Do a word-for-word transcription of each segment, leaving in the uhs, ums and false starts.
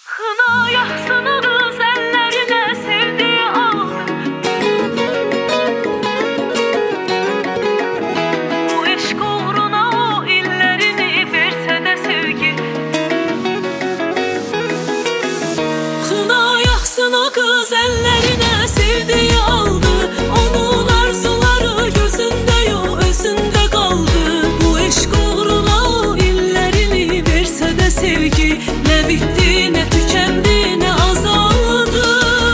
Kına yaksın o kız ellerine sevdiği aldı. Bu eşk uğruna o illerini verse de sevgi. Kına yaksın o kız ellerine sevdiği aldı. Onun arzuları gözünde yok, özünde kaldı. Bu eşk uğruna o illerini verse de sevgi. Ne bitti ne tükendi ne azaldı.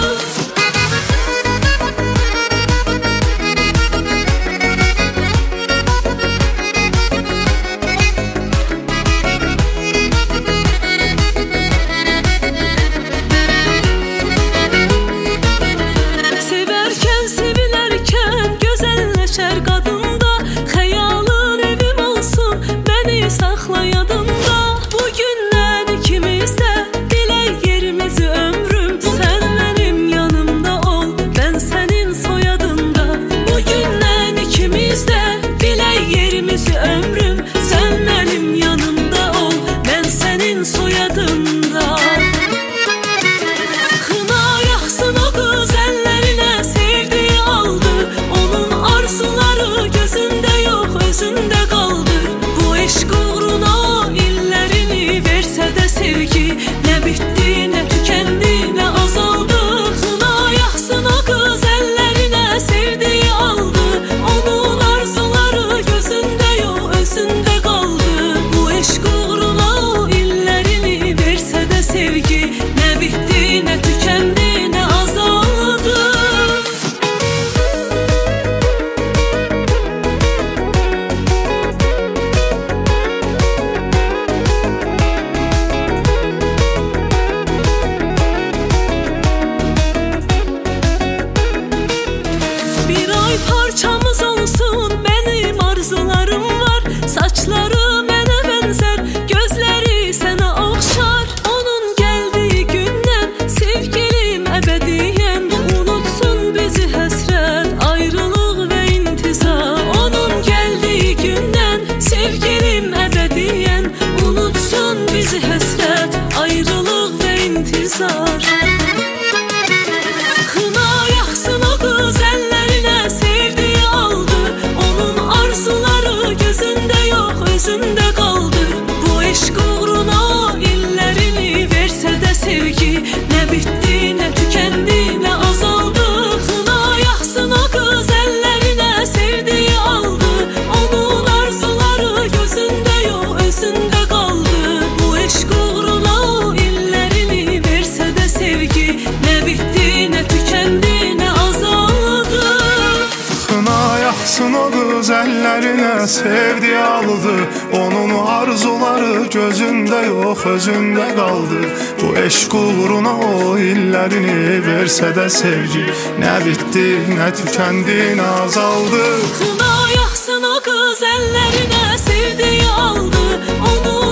Severken sevilerken güzelleşer kadında. Hayalın evim olsun beni sakla yadında. Bugünden ikimiz de bile yerimizi ömrüm. Sen benim yanımda ol ben senin soyadında. Bugünden ikimiz de bile yerimizi ömrüm. Sen benim yanımda ol ben senin soyadında. Kına yaksın o kız ellerine sevdiği aldı. Onun arzuları gözünde yok, özünde kaldı. Bu eşk uğruna o illerini verse de sevgi. Ne bitti ne tükendi ne azaldı. Kına yaksın o kız ellerine sevdiği aldı. Onun arzuları gözünde yok, özünde kaldı. Bu eşk uğruna o illerini verse de sevgi. Ne bitti ne tükendi ne azaldı. Bir ay parçamız olsun benim arzularım var. Saçları mene benzer, gözleri sana okşar. Onun geldiği günden sevgilim ebediyen. Unutsun bizi hasret, ayrılık ve intizar. Onun geldiği günden sevgilim ebediyen. Unutsun bizi hasret, ayrılık ve intizar. Kına yaksın o kız ellerine sevdiği aldı. Onun arzuları gözünde yok, özünde kaldı. Bu eşk uğruna o illerini verse de sevgi. Ne bitti ne tükendi ne azaldı. Kına yaksın o kız ellerine sevdiği aldı. Onun arzuları gözünde yok, özünde kaldı. Bu eşk uğruna o illerini verse de sevgi. Ne bitti ne tükendi ne azaldı. Kına yaksın o kız ellerine sevdiği aldı. Onun arzuları gözünde yok, özünde kaldı. Bu eşk uğruna o illerini verse de sevgi. Ne bitti ne tükendi ne azaldı. Kına yaksın o kız ellerine sevdiği aldı. Onu